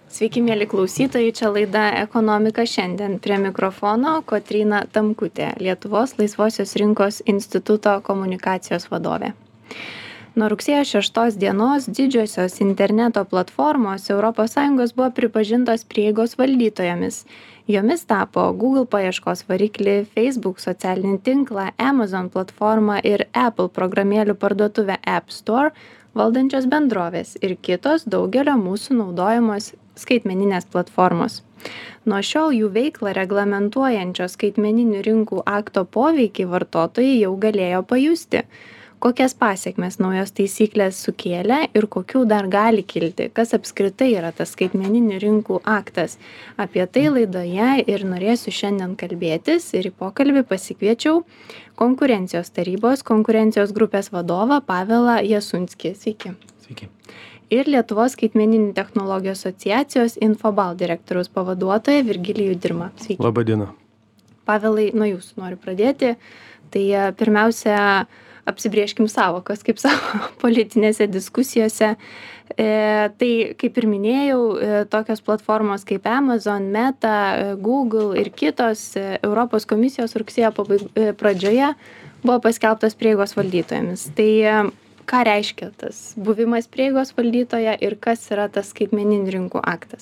Sveiki, mėly klausytojai, čia laida Ekonomika šiandien. Prie mikrofono Kotryna Tamkutė, Lietuvos laisvosios rinkos instituto komunikacijos vadovė. Nuo rugsėjo 6 dienos didžiosios interneto platformos ES buvo pripažintos prieigos valdytojomis. Jomis tapo Google paieškos variklį, Facebook socialinį tinklą, Amazon platformą ir Apple programėlių parduotuvę App Store valdančios bendrovės ir kitos daugelio mūsų naudojamos skaitmeninės platformos. Nuo šiol jų veiklą reglamentuojančio skaitmeninių rinkų akto poveikį vartotojai jau galėjo pajusti. Kokias pasekmes naujos taisyklės sukėlė ir kokių dar gali kilti, kas apskritai yra tas skaitmeninių rinkų aktas. Apie tai laidoje ir norėsiu šiandien kalbėtis ir į pokalbį pasikviečiau konkurencijos tarybos konkurencijos grupės vadovą Pavelą Jasunskį. Sveiki. Sveiki. Ir Lietuvos skaitmeninių technologijų asociacijos Infobalt direktoriaus pavaduotoją Virgilijų Dirmą. Sveiki. Labą dieną. Pavelai, nuo jūsų noriu pradėti. Tai pirmiausia, apsibrėžkim savokas, kaip savo politinėse diskusijose. Tai, kaip ir minėjau, tokios platformos kaip Amazon, Meta, Google ir kitos Europos komisijos rugsėjo pradžioje buvo paskelbtos prieigos valdytojomis. Tai ką reiškia tas buvimas prieigos valdytoja ir kas yra tas skaitmeninių rinkų aktas?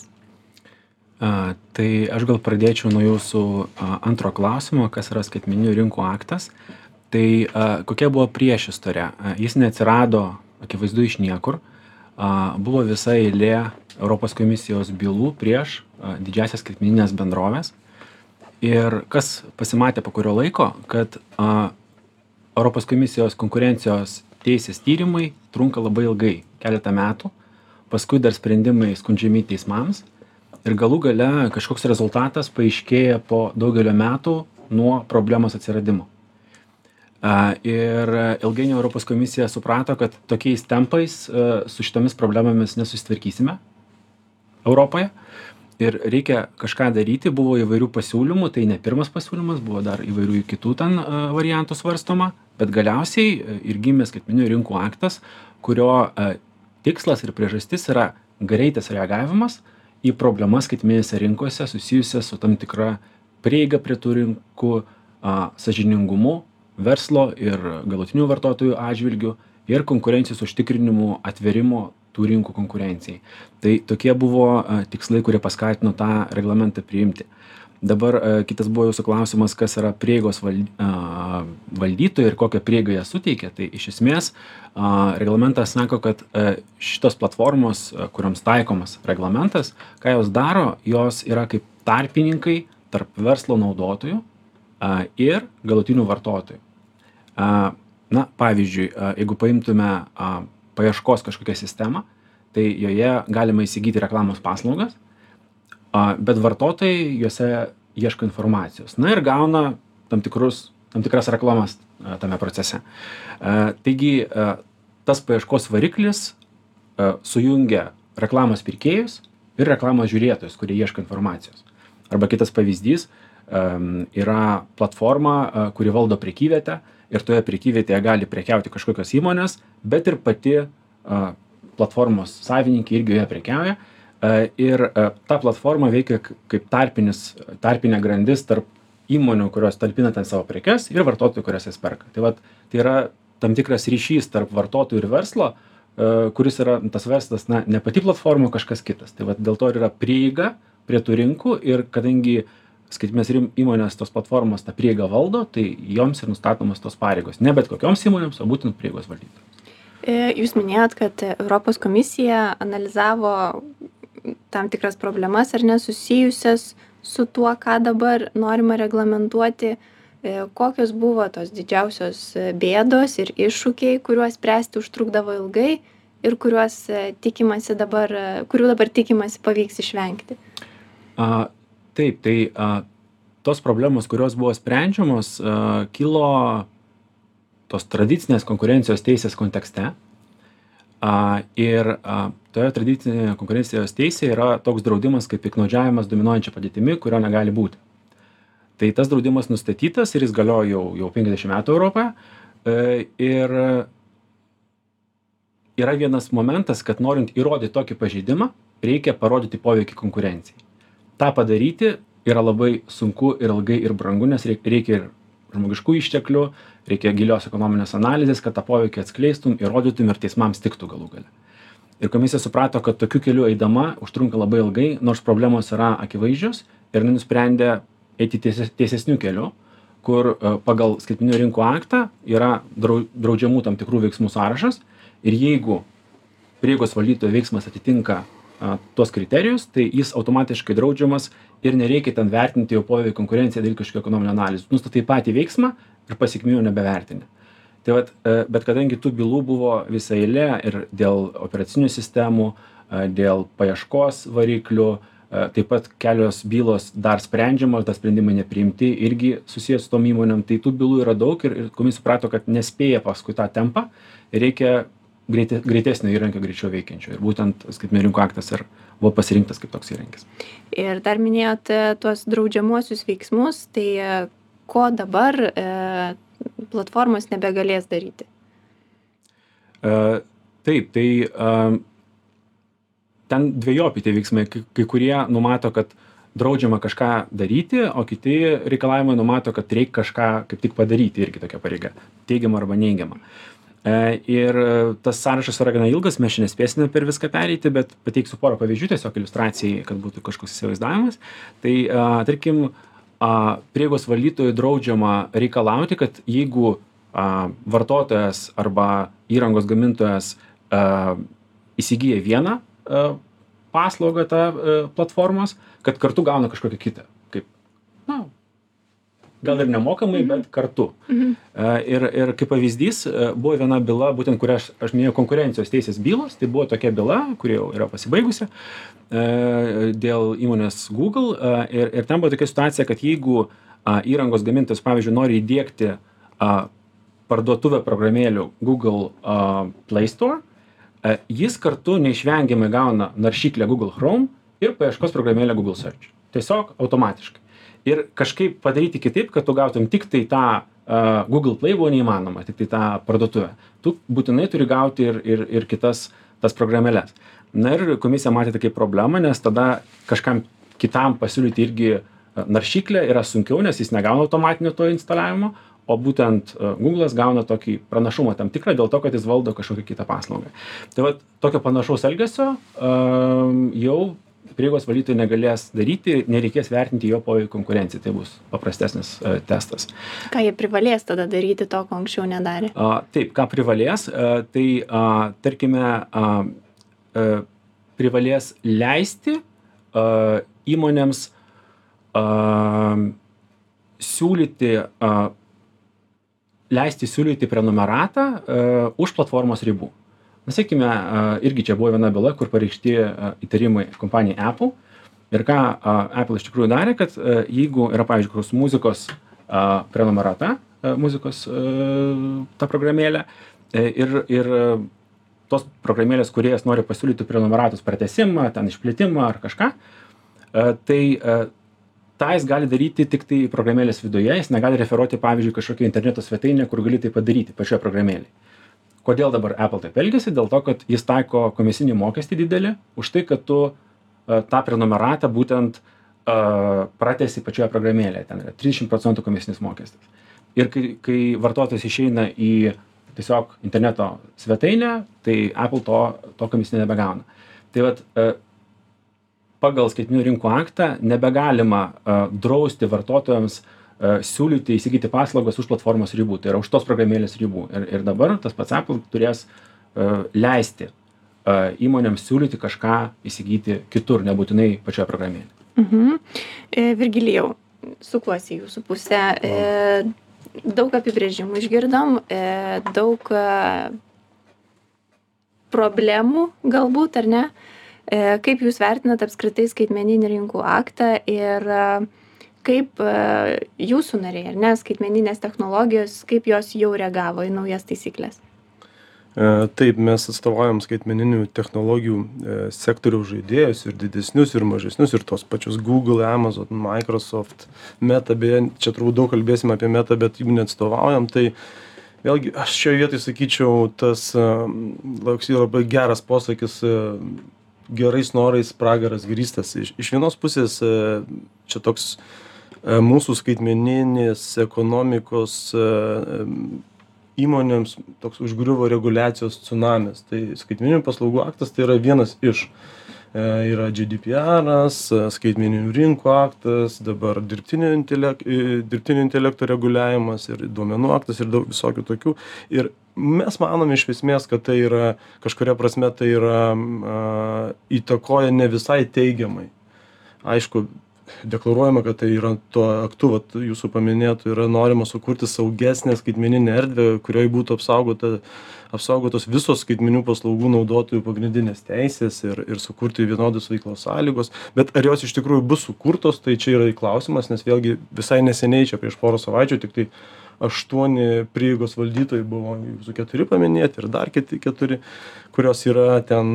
Tai aš gal pradėčiau nuo jūsų antro klausimo, kas yra skaitmeninių rinkų aktas. Tai kokia buvo priešistorė? Jis neatsirado akivaizdu iš niekur. Buvo visa eilė Europos komisijos bylų prieš didžiąsias skaitmeninės bendrovės. Ir kas pasimatė po kurio laiko, kad Europos komisijos konkurencijos teisės tyrimai trunka labai ilgai, keletą metų, paskui dar sprendimai skundžiami teismams ir galų gale kažkoks rezultatas paaiškėja po daugelio metų nuo problemos atsiradimo. Ir ilgainiui Europos komisija suprato, kad tokiais tempais su šitomis problemomis nesusitvarkysime Europoje ir reikia kažką daryti. Buvo įvairių pasiūlymų, tai ne pirmas pasiūlymas, buvo dar įvairių kitų ten variantų svarstoma, bet galiausiai ir gimė skaitmeninių rinkų aktas, kurio tikslas ir priežastis yra greitas reagavimas į problemas skaitmeninėse rinkose susijusias su tam tikra prieiga prie tų rinkų, sąžiningumu verslo ir galutinių vartotojų atžvilgių ir konkurencijos užtikrinimu atvėrimo tų rinkų konkurencijai. Tai tokie buvo tikslai, kurie paskatino tą reglamentą priimti. Dabar kitas buvo jūsų klausimas, kas yra prieigos valdytojai ir kokią prieigą jie suteikia. Tai iš esmės reglamentas sako, kad šitos platformos, kuriams taikomas reglamentas, ką jos daro, jos yra kaip tarpininkai tarp verslo naudotojų ir galutinių vartotojų. Na, pavyzdžiui, jeigu paimtume paieškos kažkokią sistemą, tai joje galima įsigyti reklamos paslaugas, bet vartotojai juose ieško informacijos. Na ir gauna tam tikras reklamas tame procese. Taigi, tas paieškos variklis sujungia reklamos pirkėjus ir reklamos žiūrėtojus, kurie ieško informacijos. Arba kitas pavyzdys, yra platforma, kuri valdo prekyvietę ir toje prekyvietėje gali prekiauti kažkokios įmonės, bet ir pati platformos savininkė irgi joje prekiauja. Ir ta platforma veikia kaip tarpinė grandis tarp įmonių, kurios talpina ten savo prekes ir vartotojų, kurias jas perka. Tai tai yra tam tikras ryšys tarp vartotojų ir verslo, kuris yra tas verslas, ne pati platforma, kažkas kitas. Tai dėl to yra prieiga prie tų rinkų ir kadangi skaitmenės įmonės tos platformos tą prieigą valdo, tai joms ir nustatomas tos pareigos. Ne bet kokioms įmonėms, o būtent prieigos valdytojams. Jūs minėjot, kad Europos komisija analizavo tam tikras problemas ar nesusijusias su tuo, ką dabar norima reglamentuoti. Kokios buvo tos didžiausios bėdos ir iššūkiai, kuriuos spręsti užtrukdavo ilgai ir kurių dabar tikimasi pavyks išvengti? Taip, tai tos problemos, kurios buvo sprendžiamos, kilo tos tradicinės konkurencijos teisės kontekste. Ir toje tradicinėje konkurencijos teisėje yra toks draudimas kaip piktnaudžiavimas dominuojančia padėtimi, kurio negali būti. Tai tas draudimas nustatytas ir jis galioja jau 50 metų Europoje. Ir yra vienas momentas, kad norint įrodyti tokį pažeidimą, reikia parodyti poveikį konkurencijai. Ta padaryti yra labai sunku ir ilgai ir brangu, nes reikia ir žmogiškų išteklių, reikia gilios ekonominės analizės, kad tą poveikį atskleistum, įrodytum ir teismams tiktų galų gale. Ir komisija suprato, kad tokiu keliu eidama užtrunka labai ilgai, nors problemos yra akivaizdžios, ir jinai nusprendė eiti tiesesniu keliu, kur pagal skaitmeninių rinkų aktą yra draudžiamų tam tikrų veiksmų sąrašas, ir jeigu prieigos valdytojo veiksmas atitinka tuos kriterijus, tai jis automatiškai draudžiamas ir nereikia ten vertinti jo poveikį konkurenciją dėl kažkokio ekonominio analizės. Nustatai patį veiksmą ir pasekmių nebevertini. Tai vat, bet kadangi tų bylų buvo visa eilė ir dėl operacinių sistemų, dėl paieškos variklių, taip pat kelios bylos dar sprendžiamos, dar sprendimai nepriimti, irgi susijęs su tom įmonėm, tai tų bylų yra daug ir komisija suprato, kad nespėja paskui tą tempą ir reikia greitesnio įrankio, greičiau veikiančio. Ir būtent skaitmeninių rinkų aktas ir buvo pasirinktas kaip toks įrankis. Ir dar minėjote tuos draudžiamuosius veiksmus, tai ko dabar platformos nebegalės daryti? Taip, tai ten dvejopi tie veiksmai. Kai kurie numato, kad draudžiama kažką daryti, o kiti reikalavimai numato, kad reikia kažką kaip tik padaryti, irgi tokia pareiga, teigiama arba neigiama. Ir tas sąrašas yra gana ilgas, mes šiandien nespėsime per viską pereiti, bet pateiksiu porą pavyzdžių, tiesiog iliustracijai, kad būtų kažkoks įsivaizdavimas. Tai, tarkim, prieigos valdytojui draudžiama reikalauti, kad jeigu vartotojas arba įrangos gamintojas įsigyja vieną paslaugą tą platformos, kad kartu gauna kažkokią kitą. Kaip, gal ir nemokamai, bet kartu. Ir kaip pavyzdys, buvo viena byla, būtent kurią aš minėjau, konkurencijos teisės bylos, tai buvo tokia byla, kuri jau yra pasibaigusi, dėl įmonės Google, ir ten buvo tokia situacija, kad jeigu įrangos gamintojas, pavyzdžiui, nori įdiegti parduotuvę programėlių Google Play Store, jis kartu neišvengiamai gauna naršyklę Google Chrome ir paieškos programėlę Google Search. Tiesiog automatiškai. Ir kažkaip padaryti kitaip, kad tu gautum tik tai tą Google Play buvo neįmanoma, tik tai tą parduotuvę. Tu būtinai turi gauti ir kitas tas programėles. Na ir komisija matė tai kaip problemą, nes tada kažkam kitam pasiūlyti irgi naršyklę yra sunkiau, nes jis negauna automatinio to instaliavimo, o būtent Google'as gauna tokį pranašumą tam tikrą dėl to, kad jis valdo kažkokią kitą paslaugą. Tai vat, tokio panašaus elgesio jau prieigos valdytojai negalės daryti, nereikės vertinti jo poveikį konkurencijai, tai bus paprastesnis testas. Ką jie privalės tada daryti to, ko anksčiau nedarė? Taip, ką privalės, tai tarkime, privalės leisti įmonėms siūlyti prenumeratą už platformos ribų. Sakykime, irgi čia buvo viena byla, kur pareikšti įtarimai kompanijai Apple. Ir ką Apple iš tikrųjų darė, kad jeigu yra, pavyzdžiui, muzikos prenumerata, muzikos ta programėlė, ir tos programėlės kūrėjas nori pasiūlyti prenumeratos pratesimą, ten išplėtimą ar kažką, tai tą jis gali daryti tik tai programėlės viduje, jis negali referuoti, pavyzdžiui, kažkokią interneto svetainę, kur gali tai padaryti pačioje programėlėje. Kodėl dabar Apple taip elgiasi? Dėl to, kad jis taiko komisinį mokestį didelį už tai, kad tu tą prenumeratą būtent pratęsi pačioje programėlėje. Ten yra 30% komisinis mokestis. Ir kai vartotojas išeina į tiesiog interneto svetainę, tai Apple to komisinį nebegauna. Tai vat, pagal skaitmeninių rinkų aktą nebegalima drausti vartotojams siūlyti įsigyti paslaugas už platformos ribų, tai yra už tos programėlės ribų. Ir dabar tas pats Apple turės leisti įmonėms siūlyti kažką įsigyti kitur, nebūtinai pačioje programėlėje. Virgilijau, sukuosi jūsų pusę. Daug apibrėžimų išgirdom, daug problemų galbūt, ar ne? Kaip jūs vertinat apskritai skaitmeninį rinkų aktą ir kaip jūsų nariai, ar ne, skaitmeninės technologijos, kaip jos jau reagavo į naujas taisyklės? Taip, mes atstovaujam skaitmeninių technologijų sektoriaus žaidėjus ir didesnius, ir mažesnius, ir tos pačius Google, Amazon, Microsoft, Meta, beje, čia turbūt daug kalbėsim apie Meta, bet jų neatstovaujam, tai vėlgi aš šioje vietoje sakyčiau, tas labai geras posakis, gerais norais pragaras grįstas. Iš vienos pusės čia toks mūsų skaitmeninės ekonomikos įmonėms toks užgriuvo reguliacijos tsunamis. Tai skaitmeninių paslaugų aktas tai yra vienas iš. Yra GDPR, skaitmeninių rinkų aktas, dabar dirbtinio intelekto reguliavimas ir duomenų aktas ir daug visokių tokių. Ir mes manome iš esmės, kad tai yra, kažkuria prasme tai yra įtakoja ne visai teigiamai. Aišku, deklaruojama, kad tai yra tuo aktu, vat, jūsų paminėtų, yra norima sukurti saugesnę skaitmeninę erdvę, kurioje būtų apsaugotos visos skaitmeninių paslaugų naudotojų pagrindinės teisės ir sukurti vienodus veiklos sąlygos. Bet ar jos iš tikrųjų bus sukurtos, tai čia yra klausimas, nes vėlgi visai neseniai, čia prieš porą savaičių, tik tai 8 prieigos valdytojai buvo, jūsų 4 paminėti ir dar 4, kurios yra ten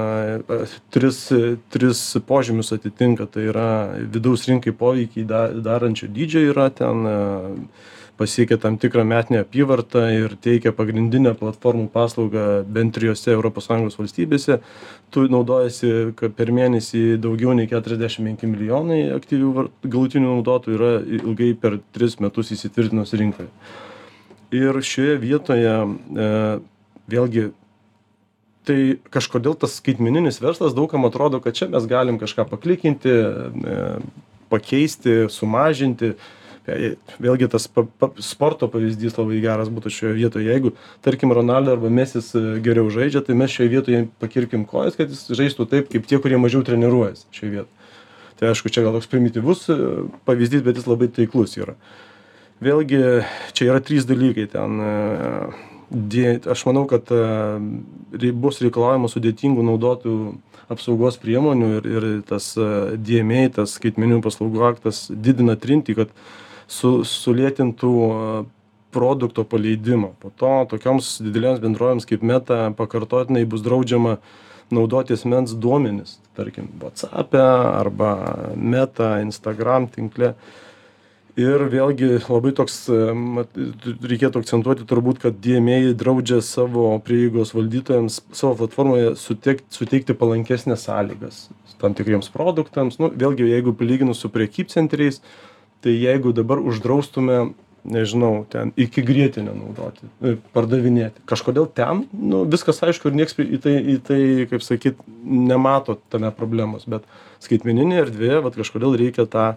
3 požymius atitinka, tai yra vidaus rinkai poveikiai darančio dydžio yra ten, pasiekia tam tikrą metinę apyvartą ir teikia pagrindinę platformų paslaugą bent 3 ES valstybėse. Tu naudojasi per mėnesį daugiau nei 45 milijonai aktyvių galutinių naudotojų yra ilgai per 3 metus įsitvirtinus rinkoje. Ir šioje vietoje vėlgi tai kažkodėl tas skaitmeninis verslas daugam atrodo, kad čia mes galim kažką paklikinti, pakeisti, sumažinti. Vėlgi tas sporto pavyzdys labai geras būtų šioje vietoje. Jeigu, tarkim, Ronaldo arba Mesis geriau žaidžia, tai mes šioje vietoje pakirkim kojas, kad jis žaistų taip, kaip tie, kurie mažiau treniruojasi šioje vietoje. Tai aišku, čia gal toks primityvus pavyzdys, bet jis labai taiklus yra. Vėlgi, čia yra 3 dalykai ten. Aš manau, kad bus reikalaujama sudėtingų naudotojų apsaugos priemonių ir tas DMA, tas skaitmeninių paslaugų aktas didina trintį, kad sulėtintų produkto paleidimą. Po to tokioms didelėms bendrovėms kaip Meta pakartotinai bus draudžiama naudoti asmens duomenis, tarkim, WhatsApp'e arba Meta, Instagram tinkle. Ir vėlgi labai toks, reikėtų akcentuoti turbūt, kad DMA draudžia savo prieigos valdytojams savo platformoje suteikti palankesnės sąlygas tam tikriems produktams. Nu, vėlgi, jeigu palyginus su prekybcentriais, tai jeigu dabar uždraustume, nežinau, ten iki grietinę naudoti, pardavinėti. Kažkodėl ten, nu, viskas aišku ir nieks į tai, kaip sakyt, nemato tame problemos, bet skaitmeninė erdvė, vat kažkodėl reikia tą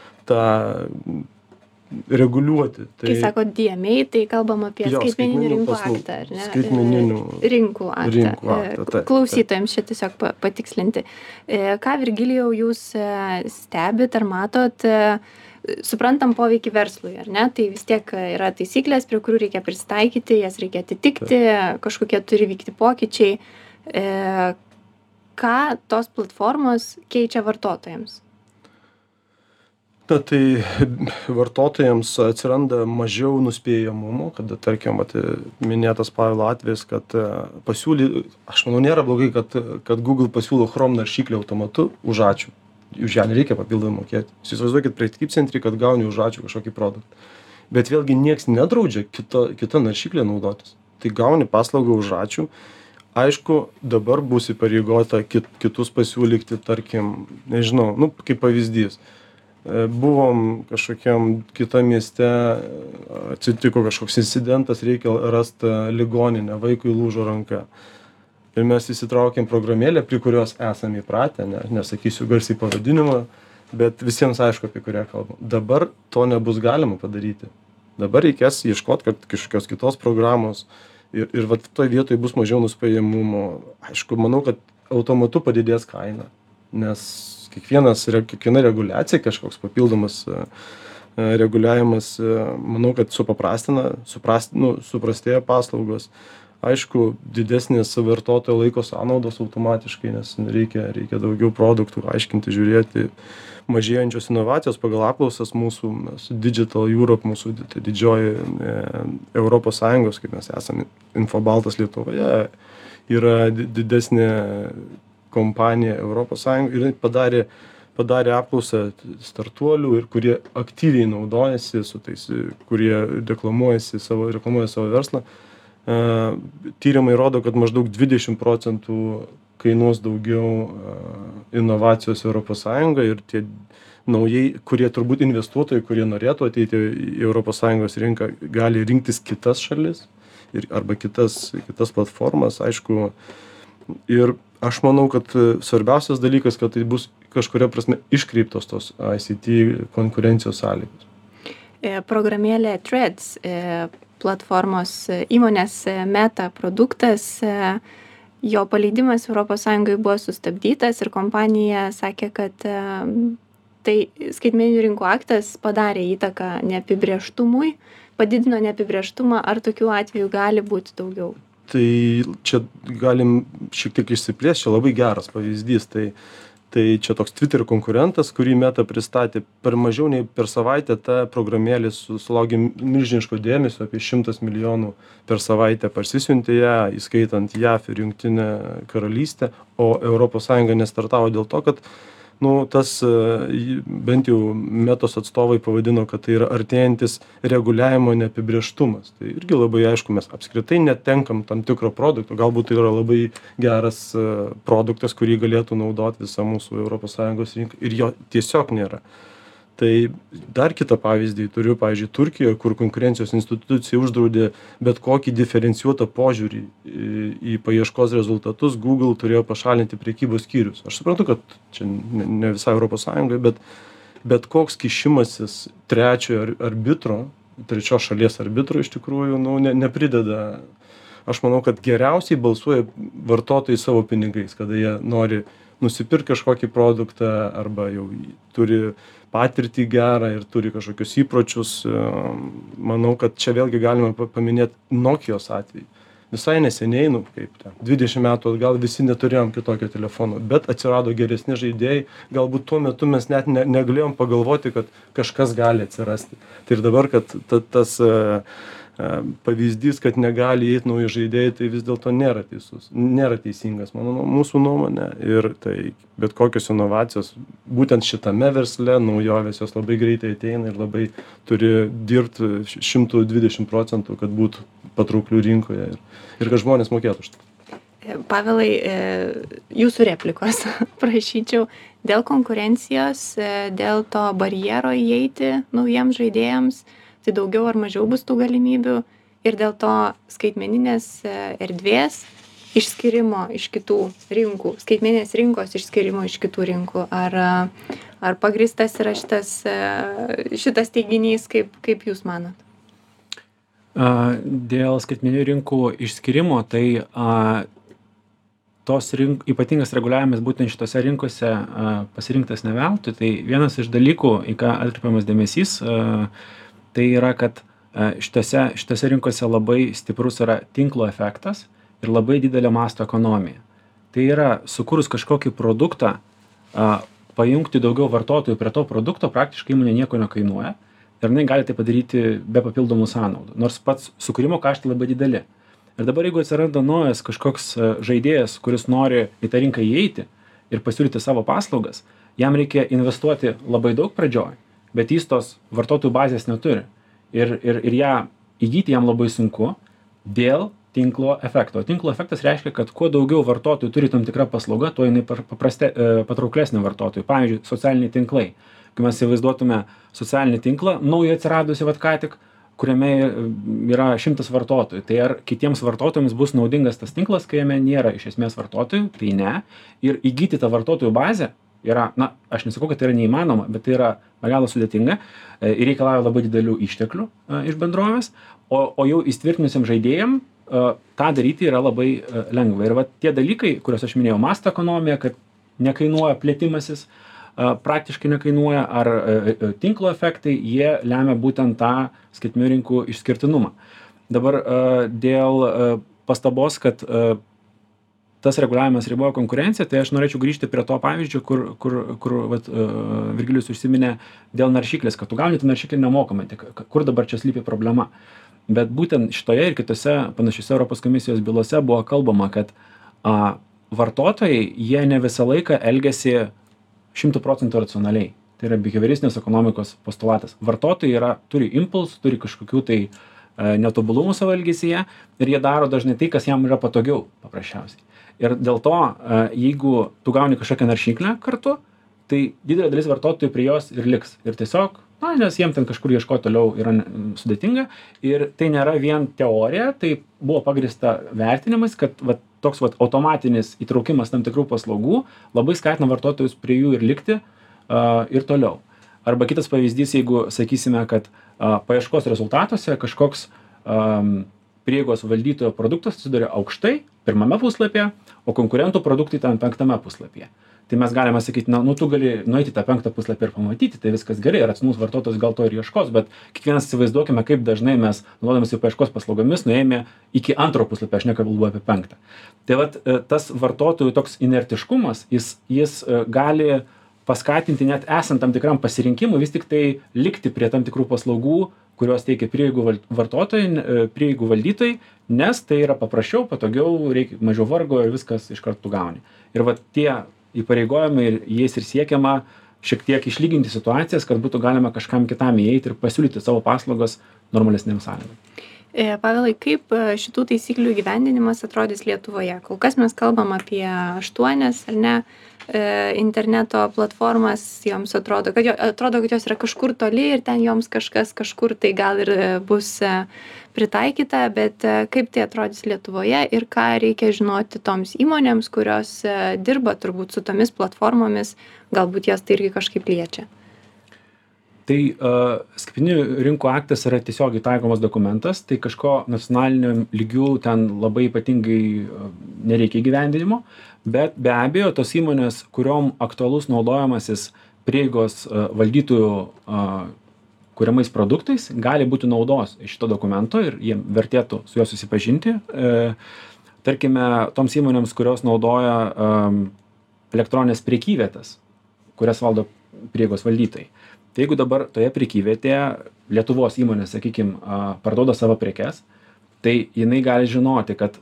reguliuoti. Kai sako DMA, tai kalbam apie skaitmeninių rinkų aktą, ar ne? Skaitmeninių rinkų aktą. Klausytojams čia tiesiog patikslinti. Ką, Virgilijau, jūs stebit ar matot, suprantam poveikį verslui, ar ne? Tai vis tiek yra taisyklės, prie kurių reikia prisitaikyti, jas reikia atitikti, kažkokie turi vykti pokyčiai. Ką tos platformos keičia vartotojams? Na, tai vartotojams atsiranda mažiau nuspėjamumo, kada, tarkim, minėtas Pavelo atvejis, kad aš manau, nėra blogai, kad Google pasiūlo Chrome naršyklę automatu už ačiū. Už ją nereikia papildomai mokėti. Jūs įsivaizduokit prekybcentrį, kad gauni už ačiū kažkokį produktą. Bet vėlgi nieks nedraudžia kitą naršyklę naudotis. Tai gauni paslaugą už ačiū. Aišku, dabar bus įpareigota kitus pasiūlyti, tarkim, nežinau, nu, kaip pavyzdys. Buvom kažkokiam kitam mieste, atsitiko kažkoks incidentas, reikia rasti ligoninę, vaikui lūžo ranka. Ir mes įsitraukėm programėlę, prie kurios esame įpratę, nesakysiu garsiai pavadinimą, bet visiems aišku, apie kurią kalbam. Dabar to nebus galima padaryti. Dabar reikės ieškoti kažkokios kitos programos ir vat toj vietoj bus mažiau nuspėjamumo. Aišku, manau, kad automatu padidės kaina, nes kiekviena reguliacija, kažkoks papildomas reguliavimas, manau, kad suprastėja paslaugos. Aišku, didesnės vartotojo laiko sąnaudos automatiškai, nes reikia daugiau produktų aiškinti, žiūrėti. Mažėjančios inovacijos pagal apklausas mūsų Digital Europe, mūsų didžioji Europos Sąjungos, kaip mes esame Infobaltas Lietuvoje, yra didesnė kompanija Europos Sąjungoje ir padarė apklausą startuolių, ir kurie aktyviai naudojasi su tais, kurie reklamuoja savo verslą. Tyrimai rodo, kad maždaug 20% kainuos daugiau inovacijos ES ir tie naujai, kurie turbūt investuotojai, kurie norėtų ateiti į ES rinką, gali rinktis kitas šalis arba kitas platformas, aišku. Ir aš manau, kad svarbiausias dalykas, kad tai bus kažkuria prasme iškreiptos tos ICT konkurencijos sąlygos. Programėlė Threads, platformos įmonės Meta produktas, jo paleidimas ES buvo sustabdytas ir kompanija sakė, kad tai skaitmeninių rinkų aktas padarė įtaką neapibrėžtumui, padidino neapibrėžtumą, ar tokių atvejų gali būti daugiau? Tai čia galim šiek tiek išsiplėsti, čia labai geras pavyzdys. Tai čia toks Twitter konkurentas, kurį Meta pristatė per mažiau nei per savaitę, ta programėlė sulaukė milžiniško dėmesio, apie 100 milijonų per savaitę parsisiuntė ją, įskaitant JAF ir Jungtinę karalystę, o ES nestartavo dėl to, kad tas bent jau Metos atstovai pavadino, kad tai yra artėjantis reguliavimo neapibrėžtumas. Tai irgi labai aišku, mes apskritai netenkam tam tikro produkto, galbūt tai yra labai geras produktas, kurį galėtų naudoti visa mūsų ES rinka ir jo tiesiog nėra. Tai dar kitą pavyzdį turiu, pavyzdžiui, Turkijoje, kur konkurencijos institucija uždraudė bet kokį diferencijuotą požiūrį į paieškos rezultatus, Google turėjo pašalinti prekybos skyrius. Aš suprantu, kad čia ne visai ES, bet koks kišimasis trečios šalies arbitro iš tikrųjų neprideda. Aš manau, kad geriausiai balsuoja vartotojai savo pinigais, kada jie nori nusipirkti kažkokį produktą arba jau turi patirtį gerą ir turi kažkokius įpročius. Manau, kad čia vėlgi galima paminėti Nokijos atvejį. Visai neseniai, 20 metų atgal visi neturėjom kitokio telefono, bet atsirado geresni žaidėjai. Galbūt tuo metu mes net negalėjom pagalvoti, kad kažkas gali atsirasti. Tai ir dabar, kad tas pavyzdys, kad negali įeiti nauji žaidėjai, tai vis dėlto nėra teisus, nėra teisingas, mūsų nuomonė. Ir tai bet kokios inovacijos, būtent šitame versle, naujovės jos labai greitai ateina ir labai turi dirbti 120%, kad būtų patrauklių rinkoje ir kad žmonės mokėtų už tai. Pavelai, jūsų replikos prašyčiau dėl konkurencijos, dėl to barjero įeiti naujiems žaidėjams. Tai daugiau ar mažiau bus tų galimybių ir dėl to skaitmeninės erdvės išskirimo iš kitų rinkų, skaitmeninės rinkos išskirimo iš kitų rinkų. Ar pagrįstas yra šitas teiginys, kaip jūs manot? Dėl skaitmeninių rinkų išskirimo, tai ypatingas reguliavimas būtent šitose rinkose pasirinktas ne veltui. Tai vienas iš dalykų, į ką atkreipiamas dėmesys, tai yra, kad šitose rinkose labai stiprus yra tinklo efektas ir labai didelio masto ekonomija. Tai yra, sukūrus kažkokį produktą, pajungti daugiau vartotojų prie to produkto, praktiškai įmonė nieko nekainuoja ir jinai gali tai padaryti be papildomų sąnaudų, nors pats sukūrimo kaštai labai dideli. Ir dabar, jeigu atsiranda naujas kažkoks žaidėjas, kuris nori į tą rinką įeiti ir pasiūlyti savo paslaugas, jam reikia investuoti labai daug pradžioj, bet jis tos vartotojų bazės neturi. Ir ją įgyti jam labai sunku dėl tinklo efekto. Tinklo efektas reiškia, kad kuo daugiau vartotojų turi tam tikrą paslaugą, tuo jinai patrauklesnė vartotojų. Pavyzdžiui, socialiniai tinklai. Kai mes įsivaizduotume socialinį tinklą, naujai atsiradusi ką tik, kuriame yra 100 vartotojų. Tai ar kitiems vartotojams bus naudingas tas tinklas, kai jame nėra iš esmės vartotojų? Tai ne. Ir įgyti tą vartotojų bazę yra, aš nesakau, kad tai yra neįmanoma, bet tai yra be galo sudėtinga ir reikalauja labai didelių išteklių iš bendrovės, o jau įsitvirtinusiam žaidėjam tą daryti yra labai lengva. Ir tie dalykai, kuriuos aš minėjau, masto ekonomija, kad nekainuoja plėtimasis, praktiškai nekainuoja, ar tinklo efektai, jie lemia būtent tą skaitmeninių rinkų išskirtinumą. Dabar dėl pastabos, kad tas reguliavimas riboja konkurenciją, tai aš norėčiau grįžti prie to pavyzdžio, kur Virgilijus užsiminė dėl naršyklės, kad tu gauni tą naršyklę nemokamai, tai kur dabar čia slypi problema. Bet būtent šitoje ir kitose panašiose Europos komisijos bylose buvo kalbama, kad vartotojai, jie ne visą laiką elgiasi 100% racionaliai. Tai yra behavioristinės ekonomikos postulatas. Vartotojai turi impulsų, turi kažkokių tai netobulumų savo elgesyje ir jie daro dažnai tai, kas jam yra patogiau paprasčiausiai. Ir dėl to, jeigu tu gauni kažkokią naršyklę kartu, tai didelė dalis vartotojų prie jos ir liks. Ir tiesiog, nes jiem ten kažkur ieškoti toliau yra sudėtinga. Ir tai nėra vien teorija, tai buvo pagrįsta vertinimais, kad toks automatinis įtraukimas tam tikrų paslaugų labai skatina vartotojus prie jų ir likti ir toliau. Arba kitas pavyzdys, jeigu sakysime, kad paieškos rezultatuose kažkoks prieigos valdytojo produktas atsiduria aukštai, pirmame puslapyje, o konkurentų produktai ten 5 puslapyje. Tai mes galime sakyti, tu gali nueiti tą 5 puslapį ir pamatyti, tai viskas gerai, racionalus vartotojas gal to ir ieškos, bet kiekvienas įsivaizduokime, kaip dažnai mes, naudodamasi paieškos paslaugomis, nuėjome iki 2 puslapio, aš nekalbu apie 5. Tai tas vartotojų toks inertiškumas, jis gali paskatinti net esant tam tikram pasirinkimui, vis tik tai likti prie tam tikrų paslaugų, kurios teikia prieigų valdytojai, nes tai yra paprasčiau, patogiau, reikia mažiau vargo ir viskas iš karto gauni. Ir tie įpareigojimai ir jais ir siekiama šiek tiek išlyginti situacijas, kad būtų galima kažkam kitam įeiti ir pasiūlyti savo paslaugas normalesnėm sąlygom. Pavelai, kaip šitų taisyklių įgyvendinimas atrodys Lietuvoje? Kol kas mes kalbam apie 8, ar ne, interneto platformas, joms atrodo, kad jos yra kažkur toli ir ten joms kažkur tai gal ir bus pritaikyta, bet kaip tai atrodys Lietuvoje ir ką reikia žinoti toms įmonėms, kurios dirba turbūt su tomis platformomis, galbūt jas tai irgi kažkaip liečia. Tai skaitmeninių rinkų aktas yra tiesiogiai taikomas dokumentas, tai kažko nacionaliniam lygių ten labai ypatingai nereikia įgyvendinimo, bet be abejo tos įmonės, kuriom aktualus naudojamasis prieigos valdytojų kuriamais produktais, gali būti naudos iš šito dokumento ir jiem vertėtų su juo susipažinti. Tarkime, toms įmonėms, kurios naudoja elektroninės prekyvietas, kurias valdo prieigos valdytojai. Tai jeigu dabar toje prekyvietėje Lietuvos įmonė, sakykime, parduoda savo prekes, tai jinai gali žinoti, kad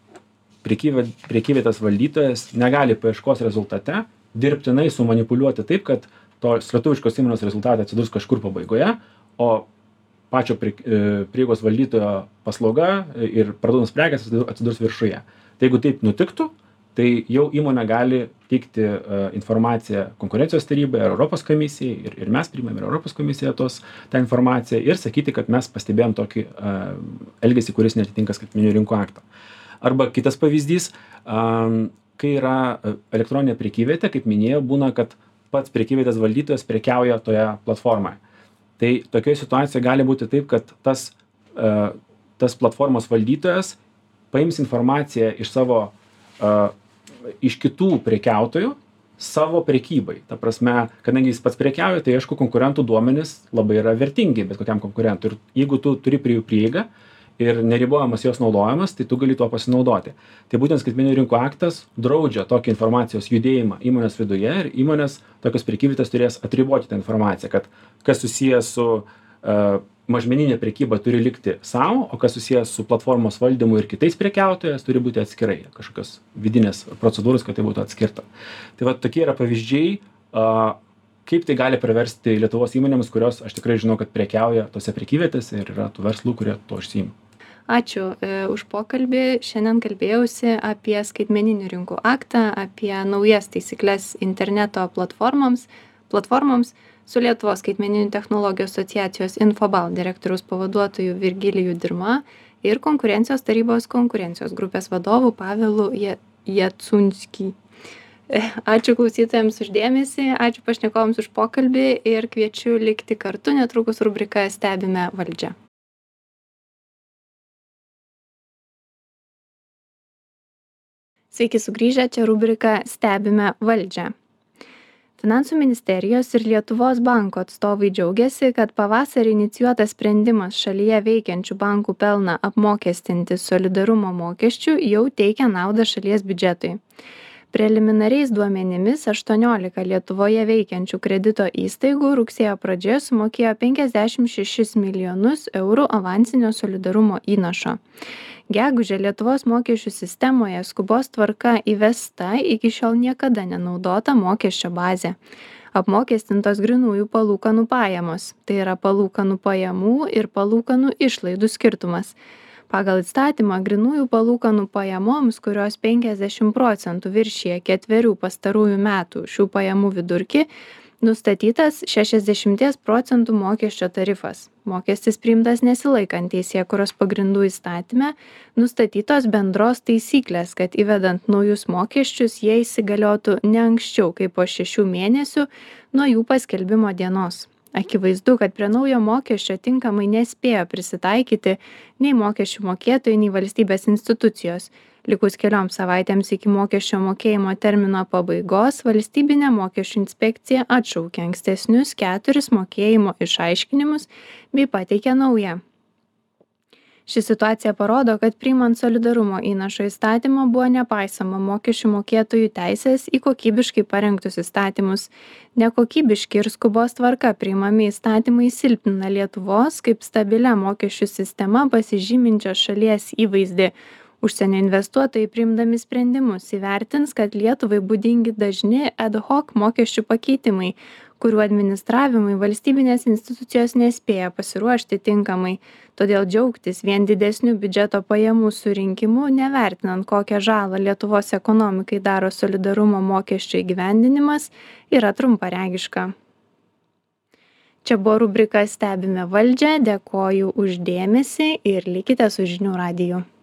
prekyvietės valdytojas negali paieškos rezultate dirbtinai sumanipuliuoti taip, kad tos lietuviškos įmonės rezultatai atsidurs kažkur pabaigoje, o pačio prieigos valdytojo paslauga ir parduodamas prekės atsidurs viršuje. Tai jeigu taip nutiktų, tai jau įmonė gali teikti informaciją konkurencijos tarybai ar Europos komisijai ir mes priimame ir Europos komisija tą informaciją ir sakyti, kad mes pastebėjom tokį elgesį, kuris neatitinka skaitmeninių rinkų akto. Arba kitas pavyzdys, kai yra elektroninė prekyvietė, kaip minėjau, būna, kad pats prekyvietės valdytojas prekiauja toje platformoje. Tai tokioje situacijoje gali būti taip, kad tas platformos valdytojas paims informaciją iš kitų prekiautojų savo prekybai. Ta prasme, kadangi jis pats prekiauja, tai aišku, konkurentų duomenys labai yra vertingi bet kokiam konkurentui. Ir jeigu tu turi prie jų prieigą ir neribojamas jos naudojimas, tai tu gali tuo pasinaudoti. Tai būtent skaitmeninių rinkų aktas draudžia tokį informacijos judėjimą įmonės viduje ir įmonės tokios prekyvietės turės atriboti tą informaciją, kad kas susijęs su mažmeninė prekyba turi likti savo, o kas susijęs su platformos valdymu ir kitais prekiautojas turi būti atskirai, kažkokios vidinės procedūros, kad tai būtų atskirta. Tai tokie yra pavyzdžiai, kaip tai gali praversti Lietuvos įmonėms, kurios aš tikrai žinau, kad prekiauja tose prekyvietėse ir yra tų verslų, kurie to užsiima. Ačiū už pokalbį. Šiandien kalbėjausi apie skaitmeninių rinkų aktą, apie naujas taisyklės interneto platformoms su Lietuvos skaitmeninių technologijų asociacijos Infobal direktoriaus pavaduotoju Virgilijų Dirma ir konkurencijos tarybos konkurencijos grupės vadovu Pavelu Jacunskį. Ačiū klausytojams už dėmesį, ačiū pašnekovams už pokalbį ir kviečiu likti kartu, netrukus rubrika Stebime valdžią. Sveiki sugrįžę, čia rubrika Stebime valdžią. Finansų ministerijos ir Lietuvos banko atstovai džiaugiasi, kad pavasarį inicijuotas sprendimas šalyje veikiančių bankų pelną apmokestinti solidarumo mokesčiu jau teikia naudą šalies biudžetui. Preliminariais duomenimis 18 Lietuvoje veikiančių kredito įstaigų rugsėjo pradžioje sumokėjo 56 milijonus eurų avansinio solidarumo įnašo. Gegužę Lietuvos mokesčių sistemoje skubos tvarka įvesta iki šiol niekada nenaudota mokesčio bazė. apmokestintos grynųjų palūkanų pajamos, tai yra palūkanų pajamų ir palūkanų išlaidų skirtumas. Pagal įstatymą grynųjų palūkanų pajamoms, kurios 50% viršija 4 pastarųjų metų šių pajamų vidurkį, nustatytas 60% mokesčio tarifas. Mokestis priimtas nesilaikant teisėkūros pagrindų įstatyme, nustatytos bendros taisyklės, kad įvedant naujus mokesčius jie įsigaliotų ne anksčiau kaip po 6 mėnesių nuo jų paskelbimo dienos. Akivaizdu, kad prie naujo mokesčio tinkamai nespėjo prisitaikyti nei mokesčių mokėtojai, nei valstybės institucijos. Likus kelioms savaitėms iki mokesčio mokėjimo termino pabaigos, valstybinė mokesčių inspekcija atšaukė ankstesnius 4 mokėjimo išaiškinimus bei pateikė naują. Ši situacija parodo, kad priimant solidarumo įnašo įstatymą buvo nepaisoma mokesčių mokėtojų teisės į kokybiškai parengtus įstatymus. Nekokybiški ir skubos tvarka priimami įstatymai silpnina Lietuvos kaip stabilia mokesčių sistema pasižyminčios šalies įvaizdį. Užsienio investuotojai priimdami sprendimus įvertins, kad Lietuvai būdingi dažni ad hoc mokesčių pakeitimai, kurių administravimui valstybinės institucijos nespėja pasiruošti tinkamai. Todėl džiaugtis vien didesniu biudžeto pajamų surinkimu, nevertinant kokią žalą Lietuvos ekonomikai daro solidarumo mokesčio įgyvendinimas, yra trumparegiška. Čia buvo rubrika Stebime valdžią, dėkoju už dėmesį ir likite su žinių radiju.